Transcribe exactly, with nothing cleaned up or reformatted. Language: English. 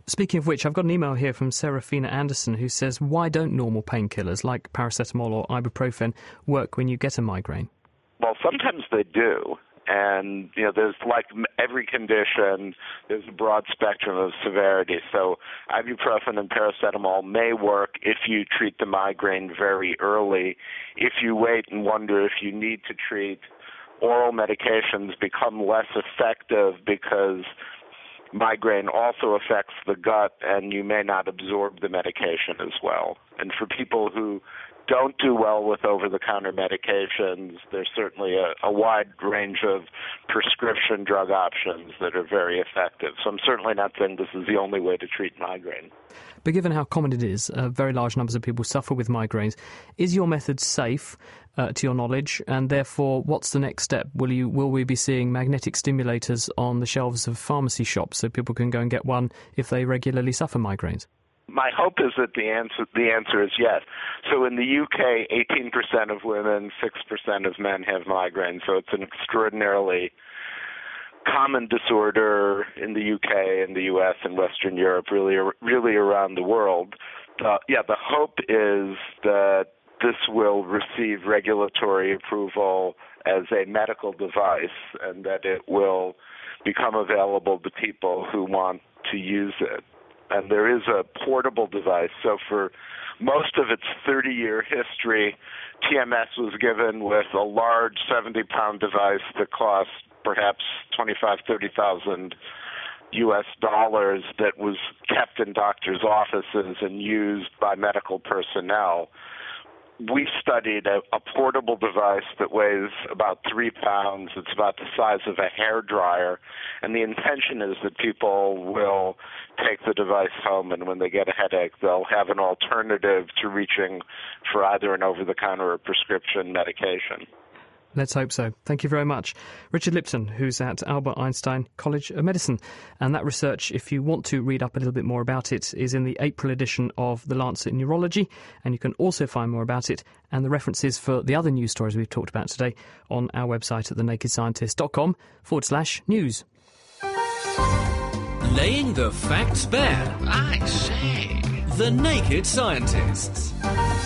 Speaking of which, I've got an email here from Serafina Anderson who says, why don't normal painkillers like paracetamol or ibuprofen work when you get a migraine? Well, sometimes they do. And, you know, there's like every condition, there's a broad spectrum of severity. So ibuprofen and paracetamol may work if you treat the migraine very early. If you wait and wonder if you need to treat, oral medications become less effective because migraine also affects the gut and you may not absorb the medication as well. And for people who don't do well with over-the-counter medications, there's certainly a, a wide range of prescription drug options that are very effective. So I'm certainly not saying this is the only way to treat migraine. But given how common it is, uh, very large numbers of people suffer with migraines, is your method safe, uh, to your knowledge? And therefore, what's the next step? Will you will we be seeing magnetic stimulators on the shelves of pharmacy shops so people can go and get one if they regularly suffer migraines? My hope is that the answer the answer is yes. So in the U K, eighteen percent of women, six percent of men have migraines. So it's an extraordinarily common disorder in the U K and the U S and Western Europe, really, really around the world. Uh, yeah, the hope is that this will receive regulatory approval as a medical device and that it will become available to people who want to use it. And there is a portable device. So for most of its thirty-year history, T M S was given with a large seventy-pound device that cost perhaps twenty-five thousand, thirty thousand U S dollars that was kept in doctors' offices and used by medical personnel. We studied a, a portable device that weighs about three pounds. It's about the size of a hairdryer. And the intention is that people will take the device home, and when they get a headache, they'll have an alternative to reaching for either an over-the-counter or prescription medication. Let's hope so. Thank you very much. Richard Lipton, who's at Albert Einstein College of Medicine. And that research, if you want to read up a little bit more about it, is in the April edition of The Lancet Neurology. And you can also find more about it and the references for the other news stories we've talked about today on our website at thenakedscientist.com forward slash news. Laying the facts bare. I say. The Naked Scientists.